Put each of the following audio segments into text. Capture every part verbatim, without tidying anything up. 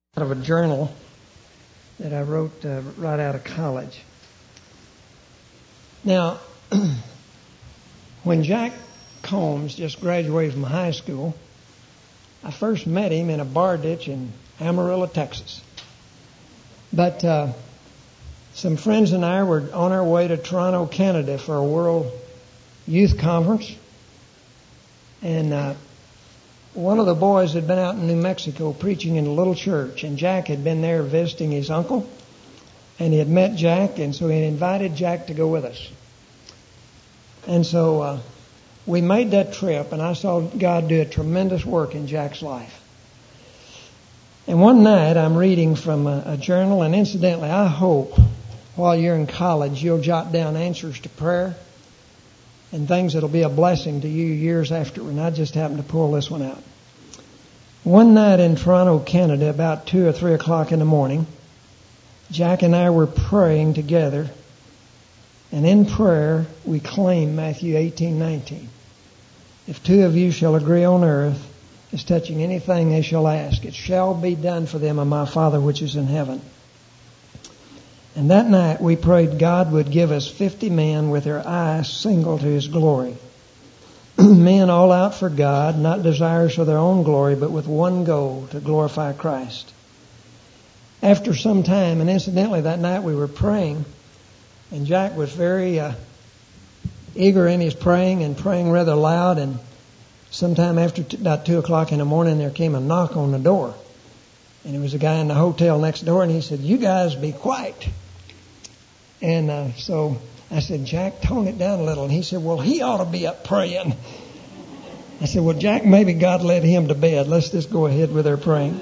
Out of a journal that I wrote uh, right out of college. Now, when Jack Combs just graduated from high school, I first met him in a bar ditch in Amarillo, Texas. But uh, some friends and I were on our way to Toronto, Canada for a World Youth Conference. And uh, one of the boys had been out in New Mexico preaching in a little church, and Jack had been there visiting his uncle, and he had met Jack, and so he invited Jack to go with us. And so uh, we made that trip, and I saw God do a tremendous work in Jack's life. And one night I'm reading from a, a journal, and incidentally, I hope while you're in college you'll jot down answers to prayer and things that'll be a blessing to you years after. And I just happened to pull this one out. One night in Toronto, Canada, about two or three o'clock in the morning, Jack and I were praying together. And in prayer, we claimed Matthew eighteen nineteen. If two of you shall agree on earth as touching anything they shall ask, it shall be done for them of my Father which is in heaven. And that night we prayed God would give us fifty men with their eyes single to His glory. Men all out for God, not desirous of their own glory, but with one goal, to glorify Christ. After some time, and incidentally that night we were praying, and Jack was very uh, eager in his praying and praying rather loud, and sometime after t- about two o'clock in the morning there came a knock on the door. And it was a guy in the hotel next door, and he said, "You guys be quiet." And uh, so I said, "Jack, tone it down a little." And he said, "Well, he ought to be up praying." I said, "Well, Jack, maybe God led him to bed. Let's just go ahead with our praying."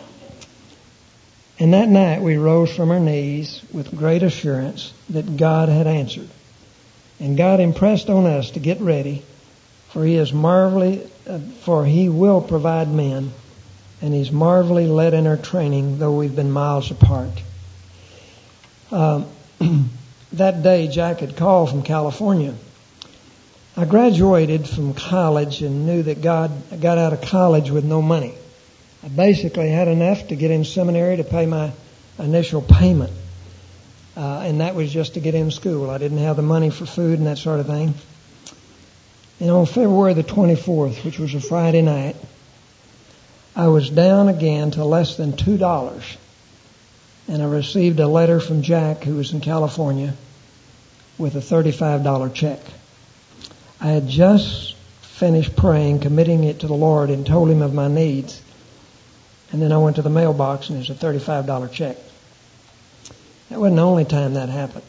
And that night we rose from our knees with great assurance that God had answered. And God impressed on us to get ready, for He is marvelously, uh, for He will provide men, and He's marvelously led in our training, though we've been miles apart. Um, that day, Jack had called from California. I graduated from college and knew that God, I got out of college with no money. I basically had enough to get in seminary to pay my initial payment. Uh, and that was just to get in school. I didn't have the money for food and that sort of thing. And on February the twenty-fourth, which was a Friday night, I was down again to less than two dollars. And I received a letter from Jack, who was in California, with a thirty-five dollars check. I had just finished praying, committing it to the Lord, and told Him of my needs. And then I went to the mailbox, and there's a thirty-five dollars check. That wasn't the only time that happened.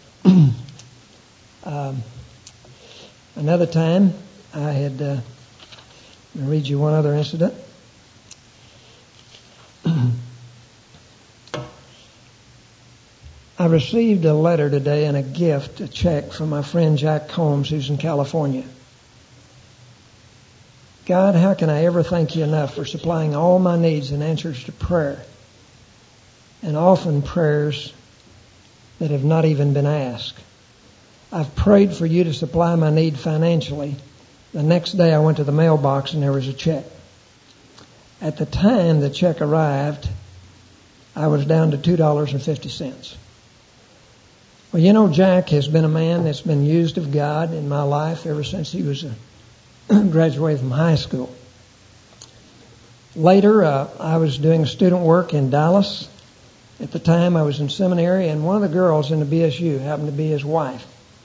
um, another time, I had, uh, I'll read you one other incident. I received a letter today and a gift, a check from my friend Jack Combs, who's in California. God, how can I ever thank You enough for supplying all my needs and answers to prayer, and often prayers that have not even been asked. I've prayed for You to supply my need financially. The next day I went to the mailbox and there was a check. At the time the check arrived, I was down to two dollars and fifty cents. Well, you know, Jack has been a man that's been used of God in my life ever since he was a graduated from high school. Later, uh, I was doing student work in Dallas. At the time, I was in seminary, and one of the girls in the B S U happened to be his wife.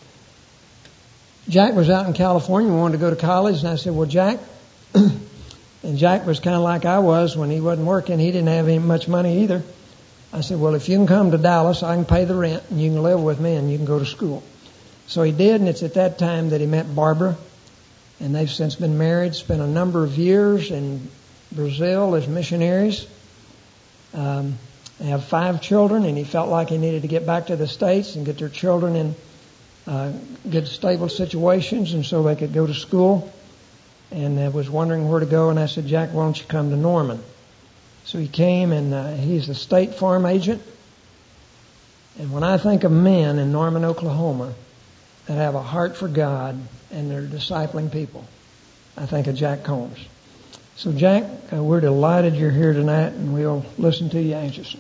Jack was out in California and wanted to go to college, and I said, "Well, Jack," and Jack was kind of like I was when he wasn't working. He didn't have any much money either. I said, "Well, if you can come to Dallas, I can pay the rent, and you can live with me, and you can go to school." So he did, and it's at that time that he met Barbara, and they've since been married, spent a number of years in Brazil as missionaries. Um, they have five children, and he felt like he needed to get back to the States and get their children in uh, good, stable situations, and so they could go to school. And I was wondering where to go, and I said, "Jack, why don't you come to Norman?" So he came, and uh, he's a State Farm agent. And when I think of men in Norman, Oklahoma, that have a heart for God and they're discipling people, I think of Jack Combs. So, Jack, uh, we're delighted you're here tonight, and we'll listen to you anxiously.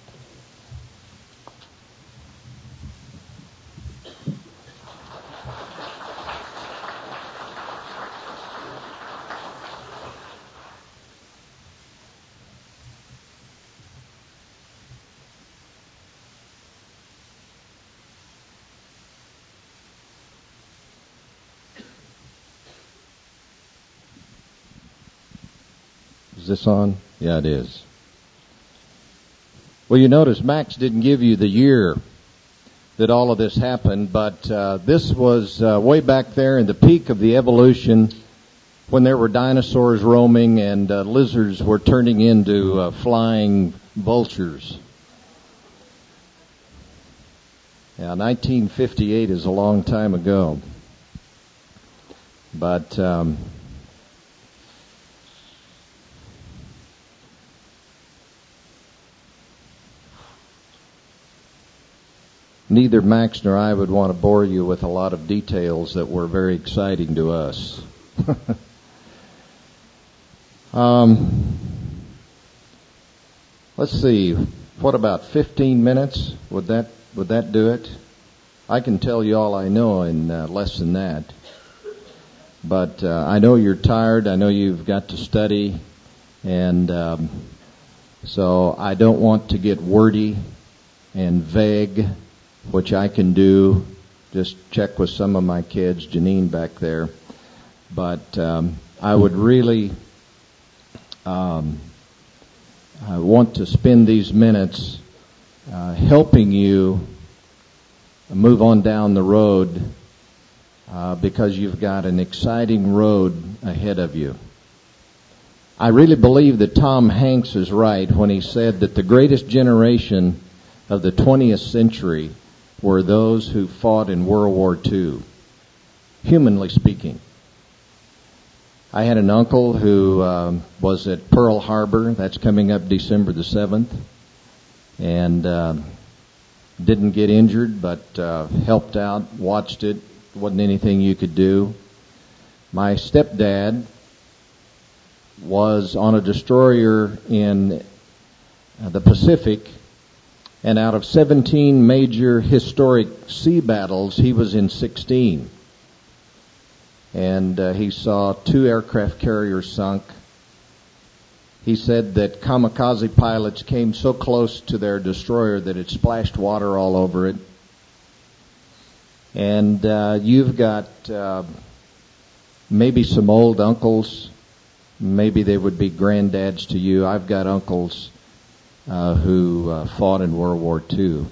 Is this on? Yeah, it is. Well, you notice Max didn't give you the year that all of this happened, but uh, this was uh, way back there in the peak of the evolution when there were dinosaurs roaming and uh, lizards were turning into uh, flying vultures. Yeah, nineteen fifty-eight is a long time ago. But um, neither Max nor I would want to bore you with a lot of details that were very exciting to us. um, let's see. What about fifteen minutes? Would that would that do it? I can tell you all I know in uh, less than that. But uh, I know you're tired. I know you've got to study, and um, so I don't want to get wordy and vague, which I can do. Just check with some of my kids, Janine back there. But um, I would really um, I want to spend these minutes uh, helping you move on down the road uh, because you've got an exciting road ahead of you. I really believe that Tom Hanks is right when he said that the greatest generation of the twentieth century were those who fought in World War Two, humanly speaking. I had an uncle who um, was at Pearl Harbor. That's coming up December the seventh. And uh, didn't get injured, but uh, helped out, watched it. Wasn't anything you could do. My stepdad was on a destroyer in uh, the Pacific, and out of seventeen major historic sea battles, he was in sixteen. And uh, he saw two aircraft carriers sunk. He said that kamikaze pilots came so close to their destroyer that it splashed water all over it. And uh, you've got uh, maybe some old uncles. Maybe they would be granddads to you. I've got uncles uh, who uh, fought in World War Two.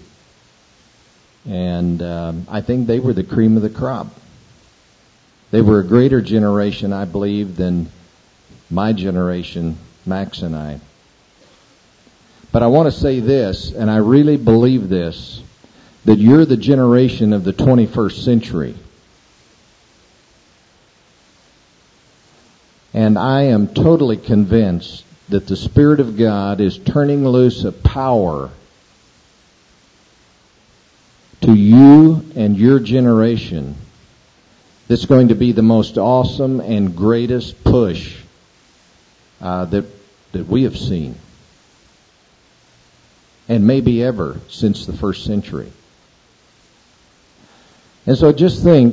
And um, I think they were the cream of the crop. They were a greater generation, I believe, than my generation, Max and I. But I want to say this, and I really believe this, that you're the generation of the twenty-first century. And I am totally convinced that the Spirit of God is turning loose a power to you and your generation that's going to be the most awesome and greatest push uh, that that we have seen, and maybe ever since the first century. And so just think,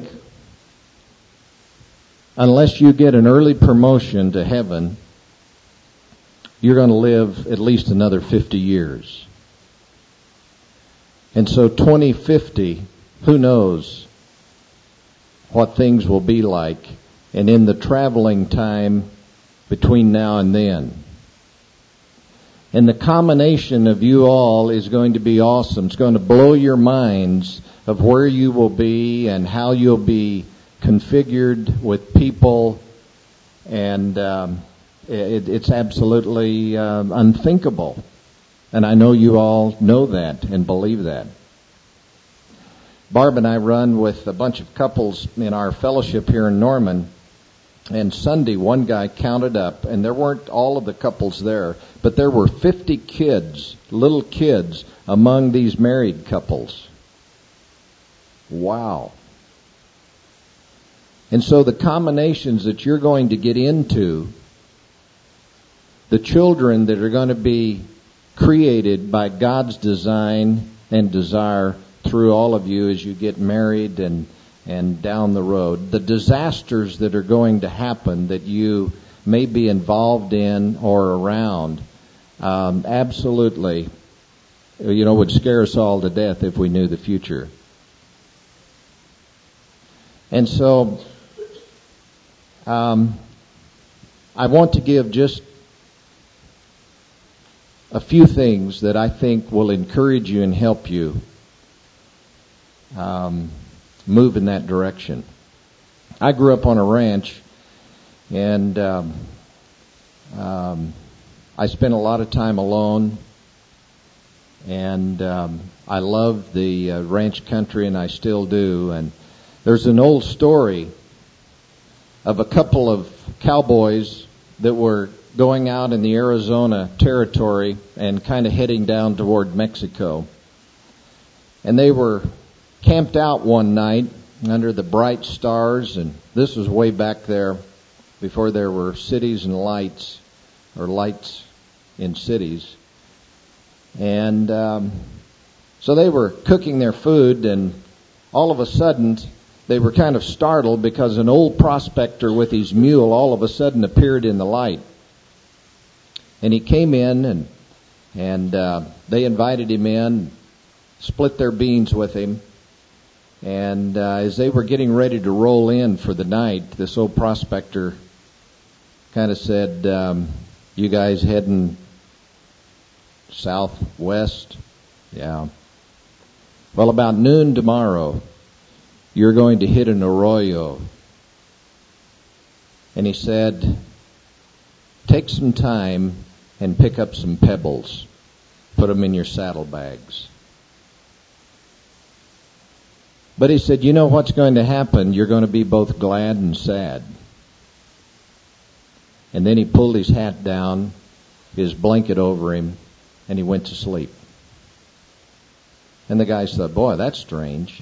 unless you get an early promotion to heaven, you're going to live at least another fifty years. And so twenty fifty, who knows what things will be like, and in the traveling time between now and then. And the combination of you all is going to be awesome. It's going to blow your minds of where you will be and how you'll be configured with people. And um, it, it's absolutely um, unthinkable. And I know you all know that and believe that. Barb and I run with a bunch of couples in our fellowship here in Norman. And Sunday, one guy counted up, and there weren't all of the couples there, but there were fifty kids, little kids, among these married couples. Wow. And so the combinations that you're going to get into the children that are going to be created by God's design and desire through all of you as you get married and and down the road. The disasters that are going to happen that you may be involved in or around, um, absolutely, you know, would scare us all to death if we knew the future. And so, um, I want to give just a few things that I think will encourage you and help you um, move in that direction. I grew up on a ranch, and um, um, I spent a lot of time alone, and um, I loved the uh, ranch country, and I still do. And there's an old story of a couple of cowboys that were going out in the Arizona territory and kind of heading down toward Mexico. And they were camped out one night under the bright stars, and this was way back there before there were cities and lights, or lights in cities. And um, so they were cooking their food, and all of a sudden they were kind of startled because an old prospector with his mule all of a sudden appeared in the light. And he came in, and and uh, they invited him in, split their beans with him. And uh, as they were getting ready to roll in for the night, this old prospector kind of said, um, "You guys heading southwest?" "Yeah." "Well, about noon tomorrow, you're going to hit an arroyo." And he said, "Take some time and pick up some pebbles. Put them in your saddlebags." But he said, "You know what's going to happen? You're going to be both glad and sad." And then he pulled his hat down, his blanket over him, and he went to sleep. And the guys thought, "Boy, that's strange."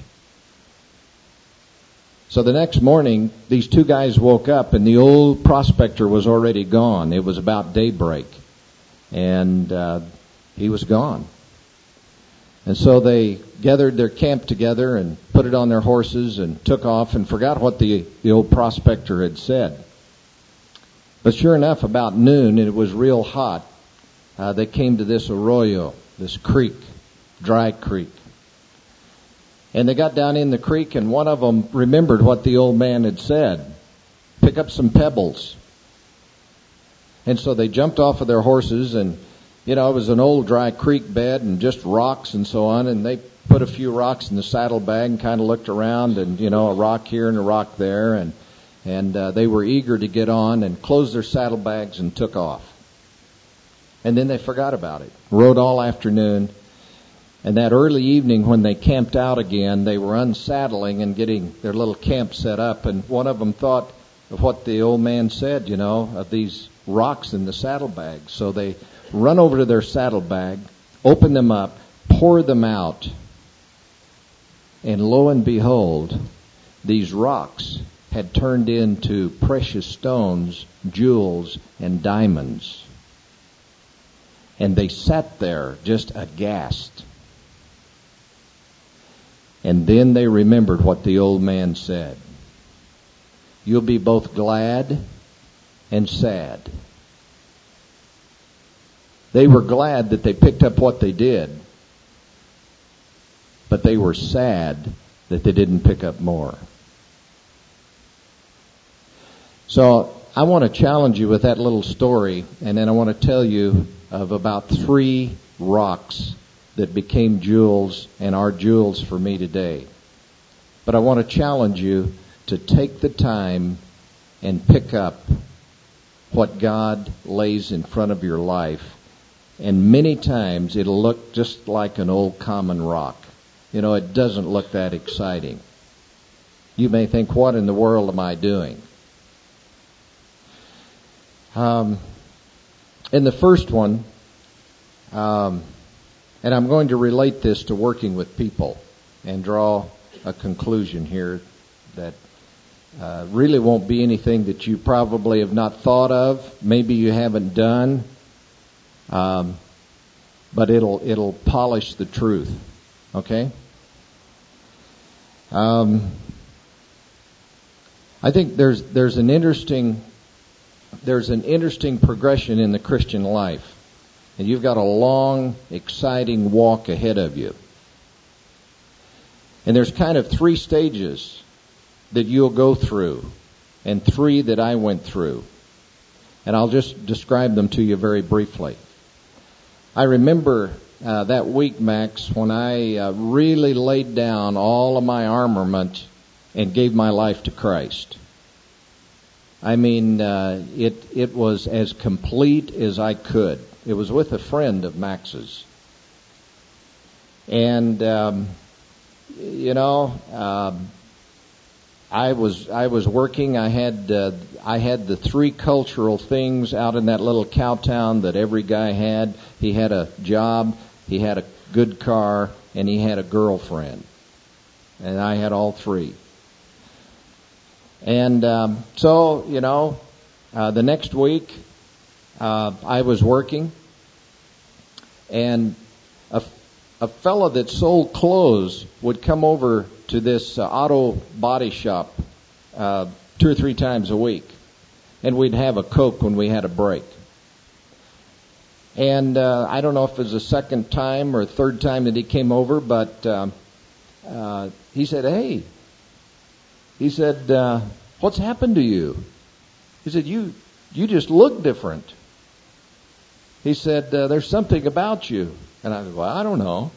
So the next morning, these two guys woke up, and the old prospector was already gone. It was about daybreak, and uh, he was gone. And so they gathered their camp together and put it on their horses and took off and forgot what the, the old prospector had said. But sure enough, about noon, and it was real hot, uh, they came to this arroyo, this creek, dry creek. And they got down in the creek, and one of them remembered what the old man had said. "Pick up some pebbles." And so they jumped off of their horses, and, you know, it was an old dry creek bed and just rocks and so on, and they put a few rocks in the saddlebag and kind of looked around, and, you know, a rock here and a rock there, and and uh, they were eager to get on and closed their saddlebags and took off. And then they forgot about it. Rode all afternoon. And that early evening when they camped out again, they were unsaddling and getting their little camp set up. And one of them thought of what the old man said, you know, of these rocks in the saddlebags. So they run over to their saddlebag, open them up, pour them out. And lo and behold, these rocks had turned into precious stones, jewels, and diamonds. And they sat there just aghast. And then they remembered what the old man said. You'll be both glad and sad. They were glad that they picked up what they did, but they were sad that they didn't pick up more. So I want to challenge you with that little story, and then I want to tell you of about three rocks that became jewels and are jewels for me today. But I want to challenge you to take the time and pick up what God lays in front of your life. And many times it'll look just like an old common rock. You know, it doesn't look that exciting. You may think, what in the world am I doing? Um, in the first one, um, and I'm going to relate this to working with people and draw a conclusion here that uh, really won't be anything that you probably have not thought of, maybe you haven't done, Um, but it'll it'll polish the truth. Okay? Um, I think there's there's an interesting there's an interesting progression in the Christian life. And you've got a long, exciting walk ahead of you. And there's kind of three stages that you'll go through, and three that I went through. And I'll just describe them to you very briefly. I remember uh, that week, Max, when I uh, really laid down all of my armament and gave my life to Christ. I mean, uh, it it was as complete as I could. It was with a friend of Max's. And, um, you know, um, I was I was working. I had uh, I had the three cultural things out in that little cow town that every guy had. He had a job, he had a good car, and he had a girlfriend. And I had all three. And um, so, you know, uh, the next week uh, I was working, and a, a fellow that sold clothes would come over to this uh, auto body shop uh, two or three times a week, and we'd have a Coke when we had a break. And uh, I don't know if it was the second time or third time that he came over, but uh, uh, he said, "Hey," he said, uh, "what's happened to you?" He said, "You you just look different." He said, uh, "There's something about you." And I said, "Well, I don't know."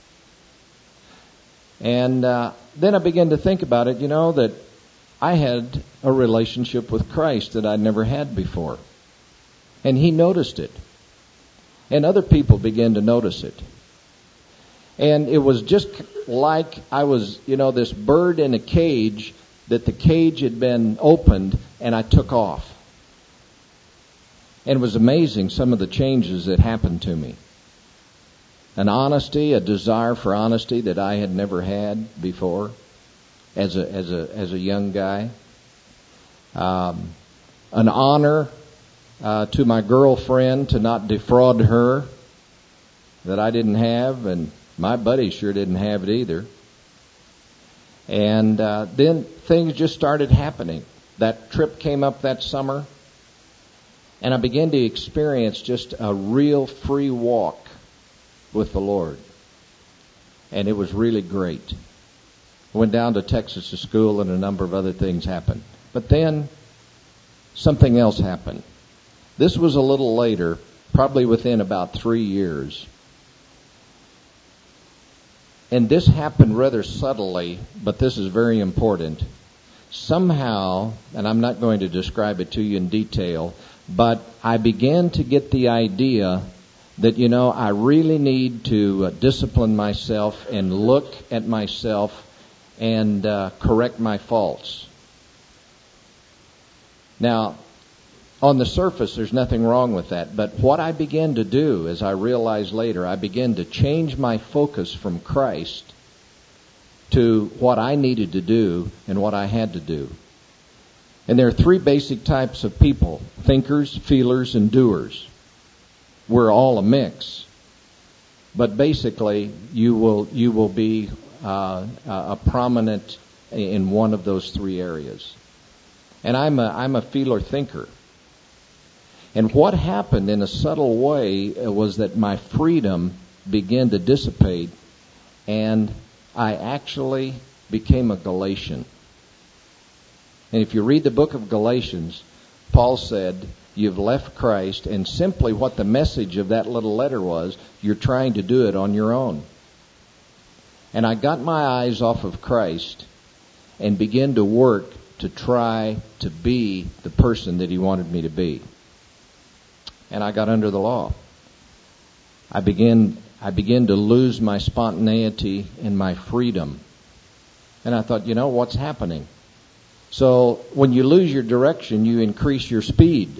And uh, then I began to think about it, you know, that I had a relationship with Christ that I'd never had before. And he noticed it. And other people began to notice it. And it was just like I was, you know, this bird in a cage, that the cage had been opened and I took off. And it was amazing some of the changes that happened to me. An honesty, a desire for honesty that I had never had before as a as a as a young guy. Um, an honor uh, to my girlfriend, to not defraud her, that I didn't have, and my buddy sure didn't have it either. And uh, then things just started happening. That trip came up that summer, and I began to experience just a real free walk with the Lord. And it was really great. I went down to Texas to school, and a number of other things happened. But then something else happened. This was a little later, probably within about three years. And this happened rather subtly, but this is very important. Somehow, and I'm not going to describe it to you in detail, but I began to get the idea that, you know, I really need to uh, discipline myself and look at myself and uh, correct my faults. Now, on the surface, there's nothing wrong with that. But what I began to do, as I realized later, I began to change my focus from Christ to what I needed to do and what I had to do. And there are three basic types of people: thinkers, feelers, and doers. We're all a mix. But basically, you will you will be uh, a prominent in one of those three areas. And I'm a I'm a feeler thinker. And what happened in a subtle way was that my freedom began to dissipate, and I actually became a Galatian. And if you read the book of Galatians, Paul said, you've left Christ, and simply what the message of that little letter was, you're trying to do it on your own. And I got my eyes off of Christ and began to work to try to be the person that he wanted me to be. And I got under the law. I began I began to lose my spontaneity and my freedom. And I thought, you know, what's happening? So when you lose your direction, you increase your speed.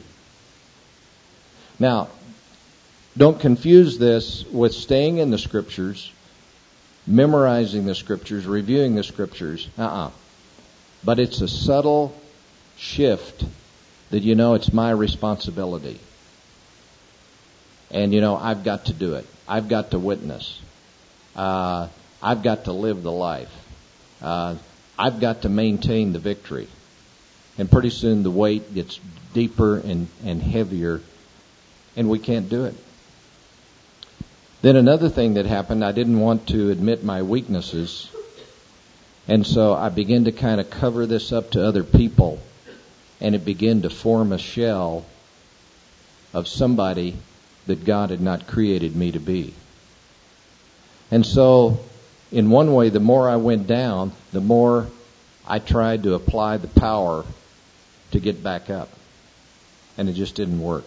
Now, don't confuse this with staying in the Scriptures, memorizing the Scriptures, reviewing the Scriptures. Uh-uh. But it's a subtle shift that, you know, it's my responsibility. And, you know, I've got to do it. I've got to witness. Uh, I've got to live the life. Uh, I've got to maintain the victory. And pretty soon the weight gets deeper and, and heavier, and we can't do it. Then another thing that happened, I didn't want to admit my weaknesses, and so I began to kind of cover this up to other people, and it began to form a shell of somebody that God had not created me to be. And so, in one way, the more I went down, the more I tried to apply the power to get back up. And it just didn't work.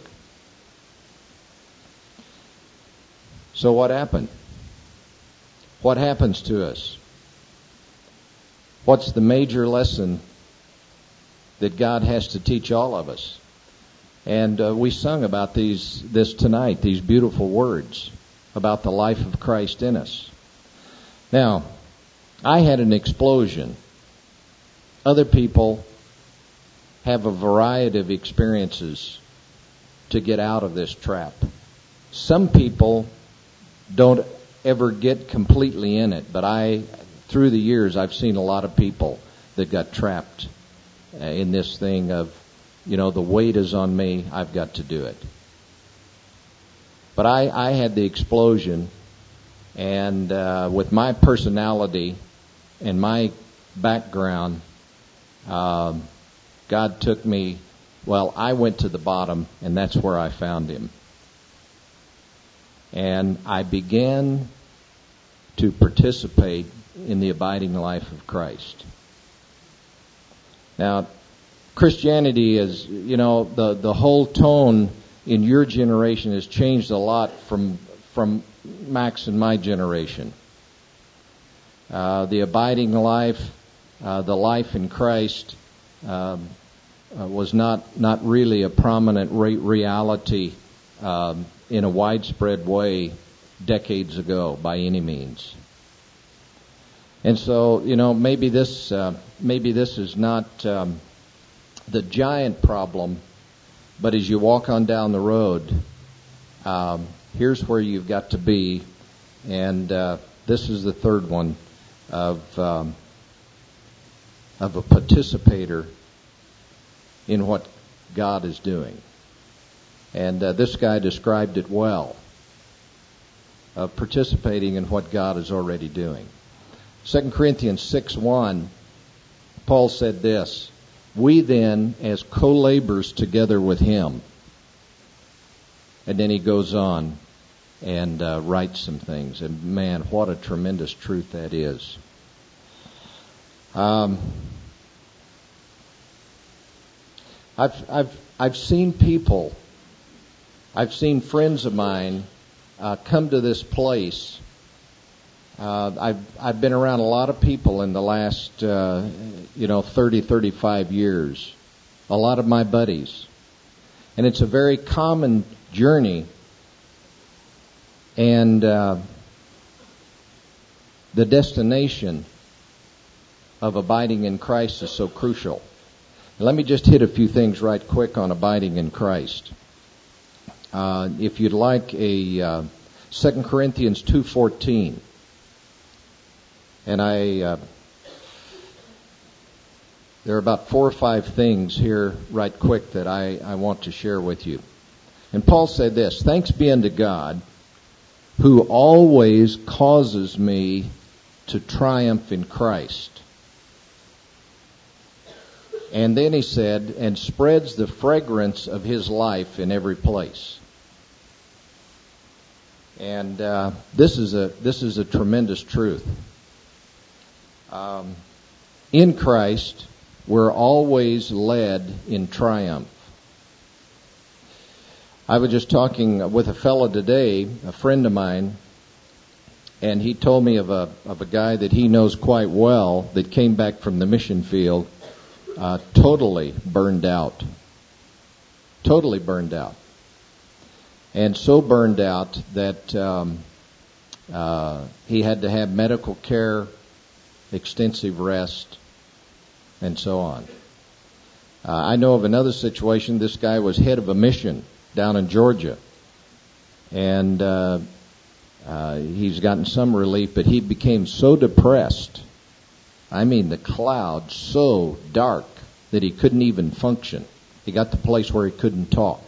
So what happened? What happens to us? What's the major lesson that God has to teach all of us? And uh, we sung about these this tonight, these beautiful words about the life of Christ in us. Now, I had an explosion. Other people have a variety of experiences to get out of this trap. Some people don't ever get completely in it, but I, through the years, I've seen a lot of people that got trapped uh, in this thing of, you know, the weight is on me, I've got to do it. But I, I had the explosion, and uh, with my personality and my background, um, God took me, well, I went to the bottom, and that's where I found Him. And I began to participate in the abiding life of Christ. Now, Christianity is, you know, the, the whole tone in your generation has changed a lot from from Max and my generation. Uh, the abiding life, uh, the life in Christ, um, uh, was not, not really a prominent re- reality um, in a widespread way decades ago by any means. And so, you know, maybe this uh, maybe this is not um, the giant problem, but as you walk on down the road, um, here's where you've got to be, and uh, this is the third one of um, of a participator in what God is doing. And uh, this guy described it well, of participating in what God is already doing. Second Corinthians six one, Paul said this, "We then, as co-laborers together with him," and then he goes on and uh, writes some things. And man, what a tremendous truth that is. Um, I've I've I've seen people, I've seen friends of mine uh, come to this place. Uh, I've I've been around a lot of people in the last uh, you know thirty, thirty-five years. A lot of my buddies, and it's a very common journey. And uh, the destination of abiding in Christ is so crucial. Let me just hit a few things right quick on abiding in Christ. Uh, if you'd like a uh, Second Corinthians two fourteen. And I, uh, there are about four or five things here right quick that I, I want to share with you. And Paul said this, "Thanks be unto God, who always causes me to triumph in Christ." And then he said, "and spreads the fragrance of his life in every place." And uh, this is a this is a tremendous truth. Um, in Christ, we're always led in triumph. I was just talking with a fellow today, a friend of mine, and he told me of a of a guy that he knows quite well that came back from the mission field, uh, totally burned out, totally burned out, and so burned out that um, uh, he had to have medical care, extensive rest, and so on. Uh, I know of another situation. This guy was head of a mission down in Georgia, and uh, uh, he's gotten some relief, but he became so depressed. I mean, the cloud so dark that he couldn't even function. He got to the place where he couldn't talk.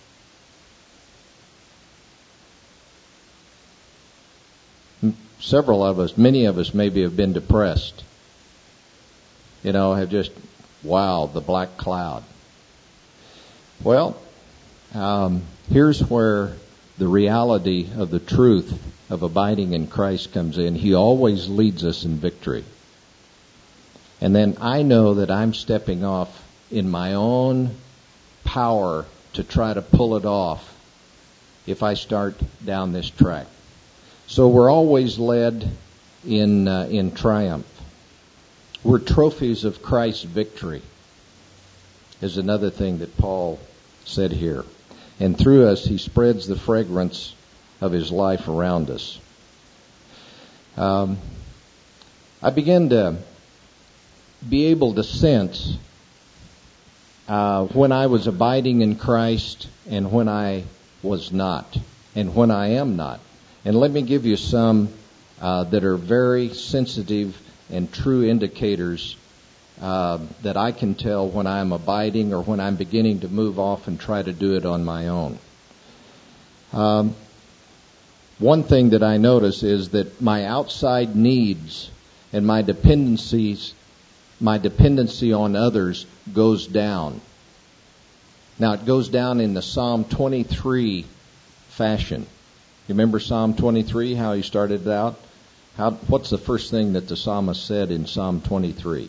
Several of us, many of us maybe have been depressed. You know, have just, wow, the black cloud. Well, um, here's where the reality of the truth of abiding in Christ comes in. He always leads us in victory. And then I know that I'm stepping off in my own power to try to pull it off if I start down this track. So we're always led in uh, in triumph. We're trophies of Christ's victory, is another thing that Paul said here. And through us, he spreads the fragrance of his life around us. Um, I began to be able to sense uh, when I was abiding in Christ and when I was not, and when I am not. And let me give you some uh, that are very sensitive and true indicators uh, that I can tell when I'm abiding or when I'm beginning to move off and try to do it on my own. Um, one thing that I notice is that my outside needs and my dependencies, my dependency on others goes down. Now it goes down in the Psalm twenty-three fashion. You remember Psalm twenty-three, how he started out? How, what's the first thing that the psalmist said in Psalm twenty-three?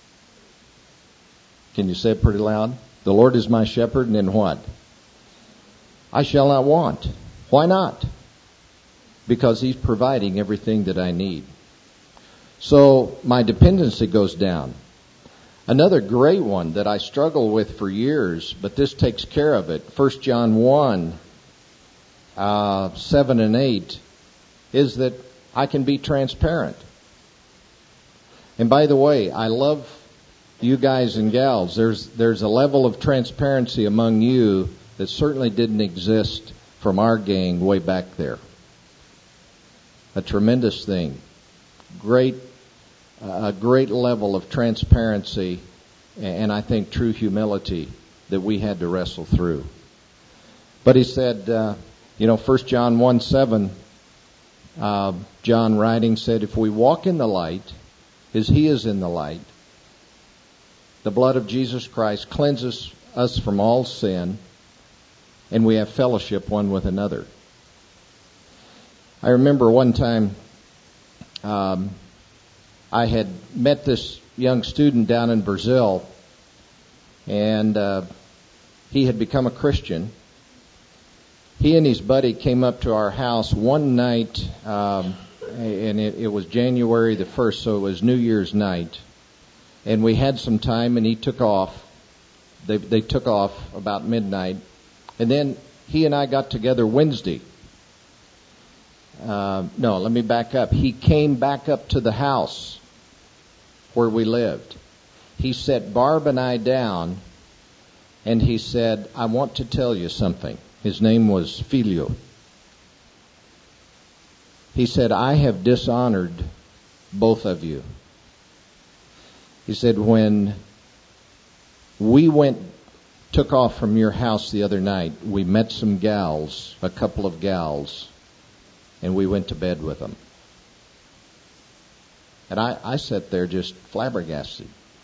Can you say it pretty loud? The Lord is my shepherd, and then what? I shall not want. Why not? Because he's providing everything that I need. So my dependency goes down. Another great one that I struggle with for years, but this takes care of it, First John one, Uh, seven and eight, is that I can be transparent. And by the way, I love you guys and gals. There's there's a level of transparency among you that certainly didn't exist from our gang way back there. A tremendous thing. Great, uh, a great level of transparency, and I think true humility that we had to wrestle through. But he said, uh, You know, First John one seven, uh, John writing said, if we walk in the light, as he is in the light, the blood of Jesus Christ cleanses us from all sin, and we have fellowship one with another. I remember one time um, I had met this young student down in Brazil, and uh, he had become a Christian. He and his buddy came up to our house one night, um, and it, it was January the first, so it was New Year's night. And we had some time, and he took off. They, they took off about midnight. And then he and I got together Wednesday. Uh, no, let me back up. He came back up to the house where we lived. He set Barb and I down, and he said, I want to tell you something. His name was Filio. He said, I have dishonored both of you. He said, when we went, took off from your house the other night, we met some gals, a couple of gals, and we went to bed with them. And I, I sat there just flabbergasted.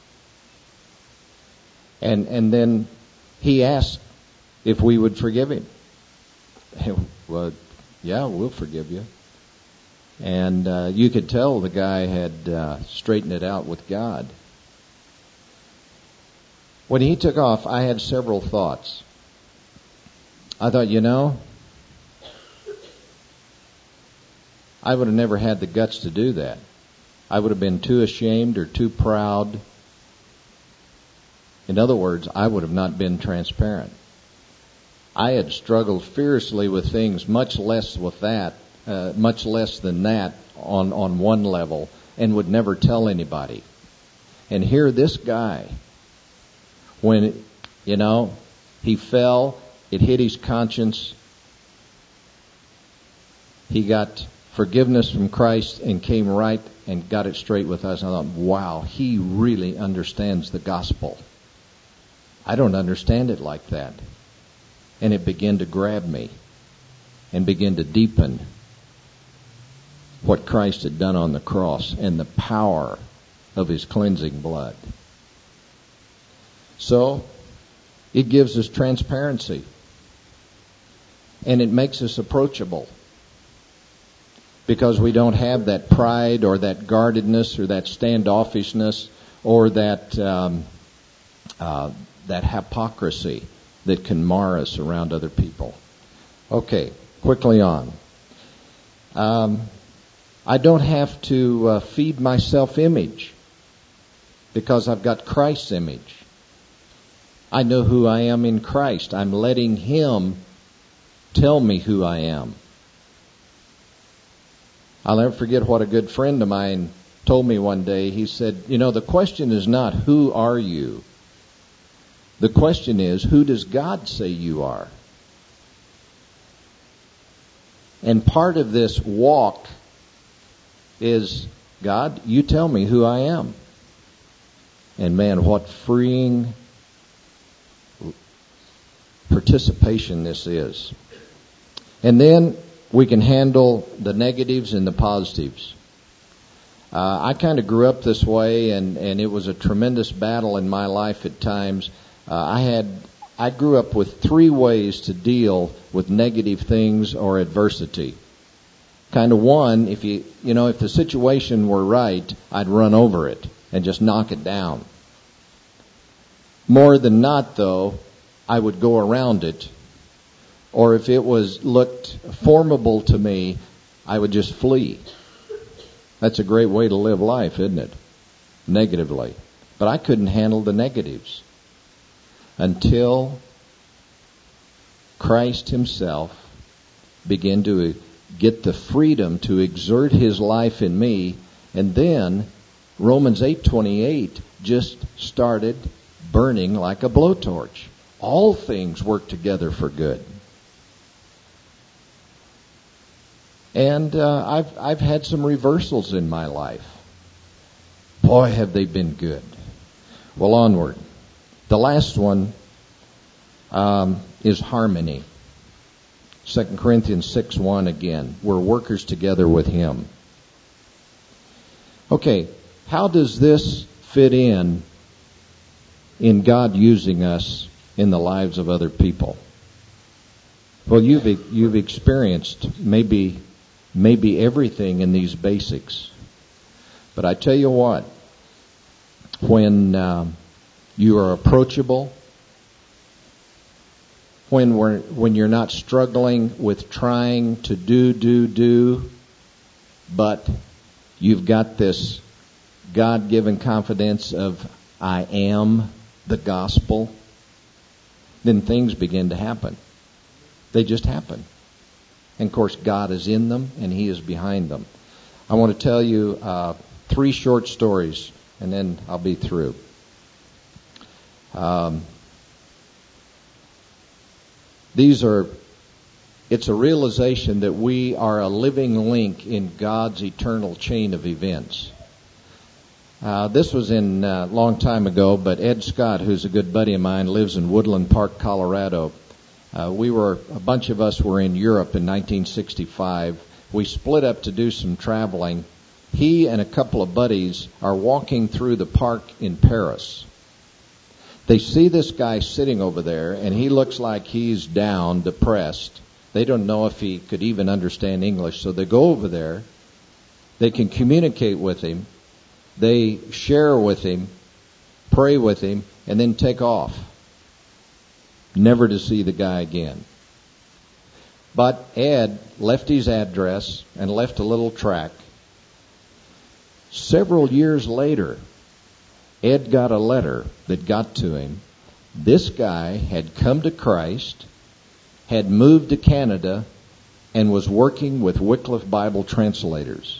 And, and then he asked if we would forgive him. Well, yeah, we'll forgive you. And uh, you could tell the guy had uh, straightened it out with God. When he took off, I had several thoughts. I thought, you know, I would have never had the guts to do that. I would have been too ashamed or too proud. In other words, I would have not been transparent. I had struggled fiercely with things, much less with that, uh, much less than that on, on one level, and would never tell anybody. And here this guy, when, you know, he fell, it hit his conscience, he got forgiveness from Christ and came right and got it straight with us. And I thought, wow, he really understands the gospel. I don't understand it like that. And it began to grab me and begin to deepen what Christ had done on the cross and the power of his cleansing blood. So, it gives us transparency. And it makes us approachable. Because we don't have that pride or that guardedness or that standoffishness or that um, uh, that hypocrisy that can mar us around other people. Okay, quickly on. Um, I don't have to uh, feed my self-image because I've got Christ's image. I know who I am in Christ. I'm letting Him tell me who I am. I'll never forget what a good friend of mine told me one day. He said, you know, the question is not who are you? The question is, who does God say you are? And part of this walk is, God, you tell me who I am. And man, what freeing participation this is. And then we can handle the negatives and the positives. Uh, I kind of grew up this way, and, and it was a tremendous battle in my life at times. Uh, I had I grew up with three ways to deal with negative things or adversity. Kind of one, if you you know, if the situation were right, I'd run over it and just knock it down. More than not, though, I would go around it. Or if it was looked formidable to me, I would just flee. That's a great way to live life, isn't it? Negatively. But I couldn't handle the negatives until Christ Himself began to get the freedom to exert His life in me, and then Romans eight twenty-eight just started burning like a blowtorch. All things work together for good. And uh, I've I've had some reversals in my life. Boy, have they been good. Well, onward. The last one um, is harmony. Second Corinthians six one again. We're workers together with Him. Okay, how does this fit in in God using us in the lives of other people? Well, you've you've experienced maybe maybe everything in these basics. But I tell you what, when um, you are approachable, when we're when you're not struggling with trying to do, do, do, but you've got this God-given confidence of I am the gospel, then things begin to happen. They just happen. And of course, God is in them and He is behind them. I want to tell you uh, three short stories, and then I'll be through. Um, these are, it's a realization that we are a living link in God's eternal chain of events. Uh, this was in a uh, long time ago, but Ed Scott, who's a good buddy of mine, lives in Woodland Park, Colorado. Uh, we were, a bunch of us were in Europe in nineteen sixty-five. We split up to do some traveling. He and a couple of buddies are walking through the park in Paris. They see this guy sitting over there, and he looks like he's down, depressed. They don't know if he could even understand English, so they go over there. They can communicate with him. They share with him, pray with him, and then take off. Never to see the guy again. But Ed left his address and left a little tract. Several years later, Ed got a letter that got to him. This guy had come to Christ, had moved to Canada, and was working with Wycliffe Bible translators.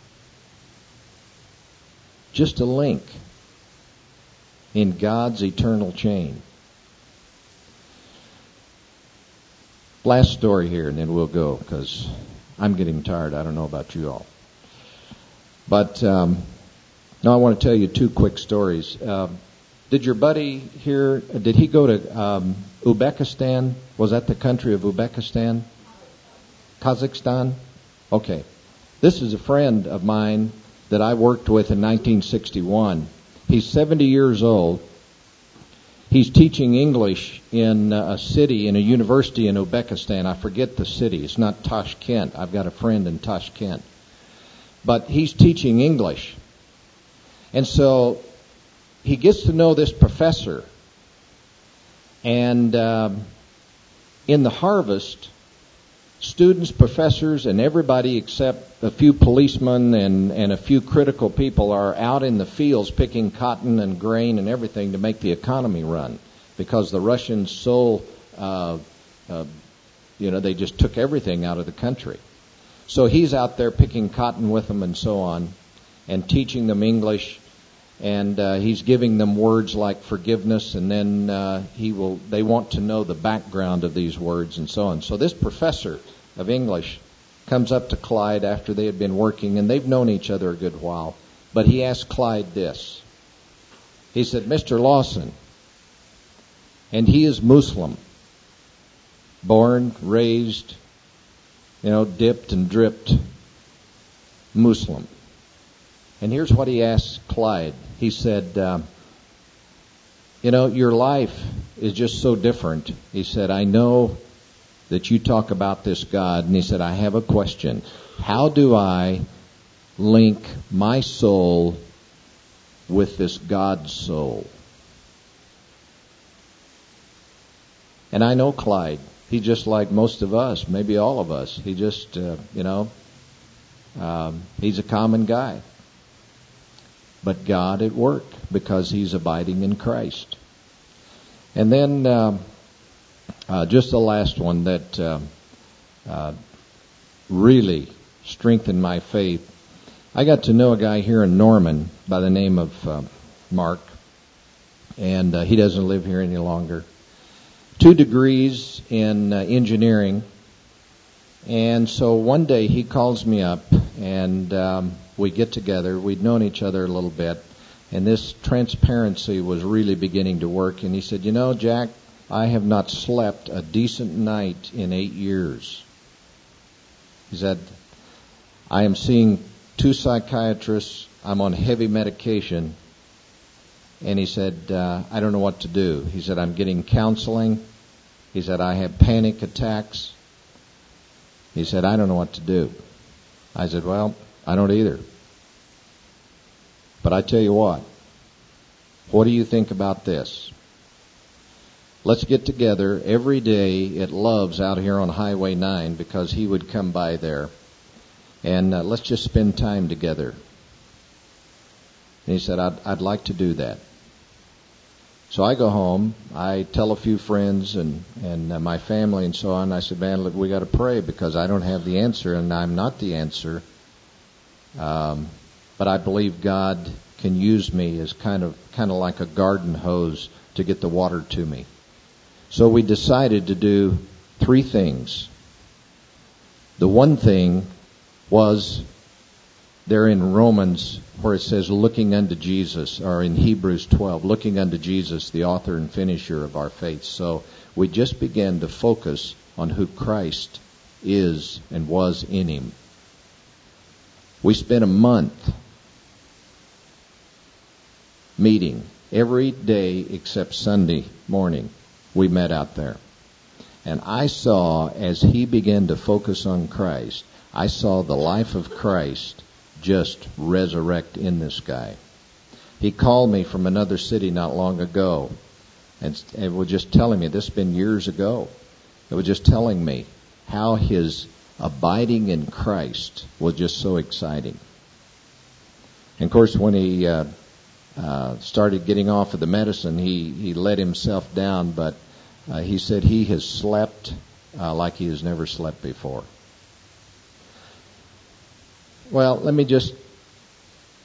Just a link in God's eternal chain. Last story here, and then we'll go, because I'm getting tired. I don't know about you all. But um, now I want to tell you two quick stories. Uh, did your buddy here, did he go to um, Uzbekistan? Was that the country of Uzbekistan? Kazakhstan? Okay. This is a friend of mine that I worked with in nineteen sixty-one. He's seventy years old. He's teaching English in a city, in a university in Uzbekistan. I forget the city. It's not Tashkent. I've got a friend in Tashkent. But he's teaching English. And so he gets to know this professor. And um, in the harvest, students, professors, and everybody except a few policemen and, and a few critical people are out in the fields picking cotton and grain and everything to make the economy run, because the Russians so, uh, uh, you know, they just took everything out of the country. So he's out there picking cotton with them and so on, and teaching them English, and uh, he's giving them words like forgiveness, and then uh, he will. They want to know the background of these words and so on. So this professor of English comes up to Clyde after they had been working, and they've known each other a good while. But he asked Clyde this. He said, "Mister Lawson," and he is Muslim, born, raised, you know, dipped and dripped Muslim. And here's what he asked Clyde. He said, uh, you know, your life is just so different. He said, I know that you talk about this God. And he said, I have a question. How do I link my soul with this God's soul? And I know Clyde. He's just like most of us, maybe all of us. He just, uh, you know, um, he's a common guy. But God at work, because he's abiding in Christ. And then uh, uh, just the last one that uh, uh, really strengthened my faith. I got to know a guy here in Norman by the name of uh, Mark, and uh, he doesn't live here any longer. Two degrees in uh, engineering. And so one day he calls me up, and um, we get together. We'd known each other a little bit, and this transparency was really beginning to work. And he said, you know, Jack, I have not slept a decent night in eight years. He said, I am seeing two psychiatrists. I'm on heavy medication. And he said, uh, I don't know what to do. He said, I'm getting counseling. He said, I have panic attacks. He said, I don't know what to do. I said, well, I don't either. But I tell you what, what do you think about this? Let's get together every day at Love's out here on Highway nine, because he would come by there. And uh, let's just spend time together. And he said, I'd, I'd like to do that. So I go home, I tell a few friends and, and uh, my family and so on. I said, man, look, we got to pray, because I don't have the answer, and I'm not the answer. Um, but I believe God can use me as kind of kind of like a garden hose to get the water to me. So we decided to do three things. The one thing was there in Romans, where it says looking unto Jesus, or in Hebrews twelve, looking unto Jesus, the author and finisher of our faith. So we just began to focus on who Christ is and was in him. We spent a month meeting every day except Sunday morning. We met out there. And I saw, as he began to focus on Christ, I saw the life of Christ just resurrect in this guy. He called me from another city not long ago, and, and was just telling me, this has been years ago, it was just telling me how his abiding in Christ was just so exciting. And of course, when he uh, uh, started getting off of the medicine, he, he let himself down, but uh, he said he has slept uh, like he has never slept before. Well, let me just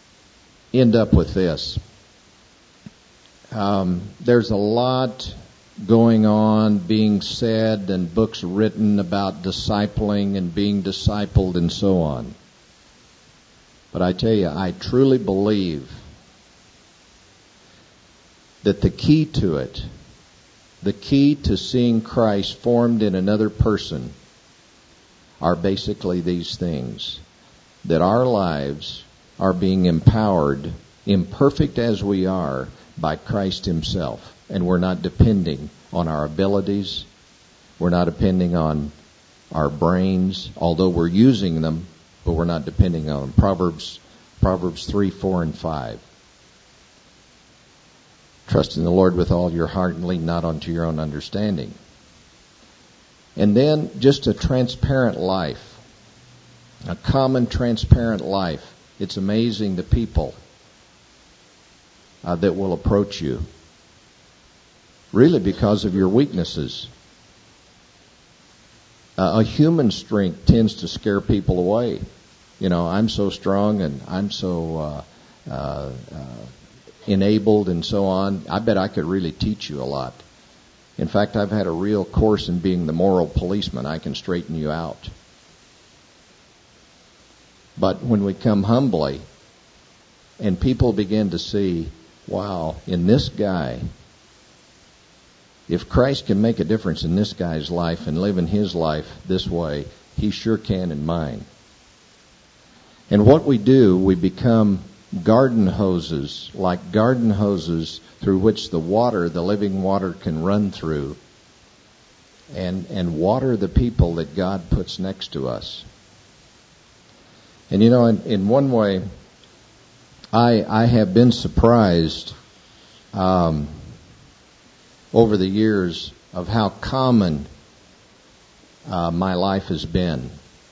end up with this. Um, there's a lot going on, being said, and books written about discipling and being discipled and so on. But I tell you, I truly believe that the key to it, the key to seeing Christ formed in another person, are basically these things. That our lives are being empowered, imperfect as we are, by Christ Himself. And we're not depending on our abilities. We're not depending on our brains, although we're using them, but we're not depending on them. Proverbs, Proverbs three, four, and five. Trust in the Lord with all your heart and lean not unto your own understanding. And then just a transparent life. A common transparent life. It's amazing the people uh, that will approach you. Really because of your weaknesses. Uh, a human strength tends to scare people away. You know, I'm so strong and I'm so uh, uh, uh, enabled and so on. I bet I could really teach you a lot. In fact, I've had a real course in being the moral policeman. I can straighten you out. But when we come humbly and people begin to see, wow, in this guy, if Christ can make a difference in this guy's life and live in his life this way, He sure can in mine. And what we do, we become garden hoses, like garden hoses through which the water, the living water, can run through and, and water the people that God puts next to us. And you know, in, in one way, I, I have been surprised um, over the years of how common uh, my life has been.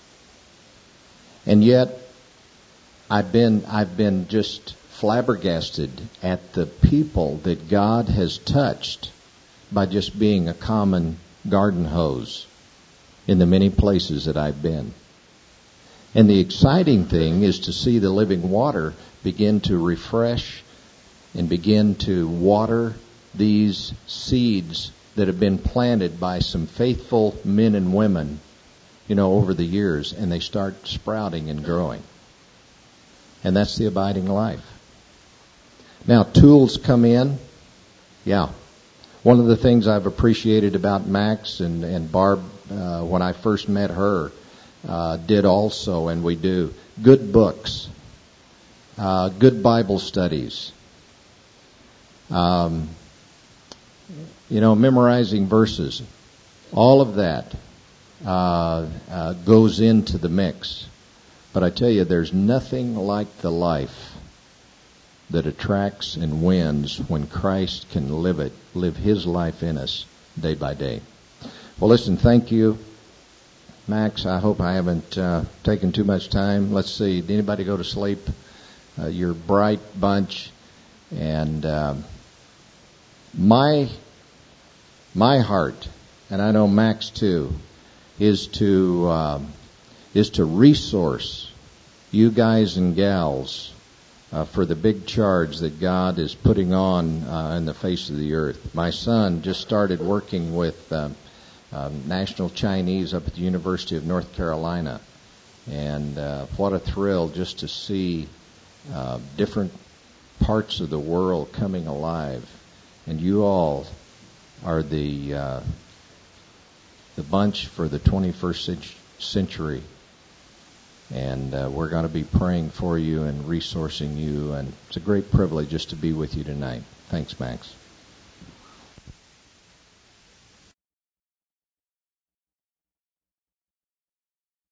And yet, I've been I've been just flabbergasted at the people that God has touched by just being a common garden hose in the many places that I've been. And the exciting thing is to see the living water begin to refresh and begin to water these seeds that have been planted by some faithful men and women, you know, over the years, and they start sprouting and growing. And that's the abiding life. Now, tools come in. Yeah. One of the things I've appreciated about Max and, and Barb, uh, when I first met her, uh, did also, and we do, good books, uh, good Bible studies, um, you know, memorizing verses. All of that uh, uh, goes into the mix. But I tell you, there's nothing like the life that attracts and wins when Christ can live it, live His life in us day by day. Well, listen, thank you, Max. I hope I haven't uh, taken too much time. Let's see, did anybody go to sleep? Uh, you're a bright bunch. And uh, my my heart, and I know Max too, is to um, is to resource you guys and gals uh, for the big charge that God is putting on uh, in the face of the earth. My son just started working with um, um, National Chinese up at the University of North Carolina, and uh, what a thrill just to see uh, different parts of the world coming alive. And you all are the uh, the bunch for the twenty-first century. And uh, we're going to be praying for you and resourcing you. And it's a great privilege just to be with you tonight. Thanks, Max.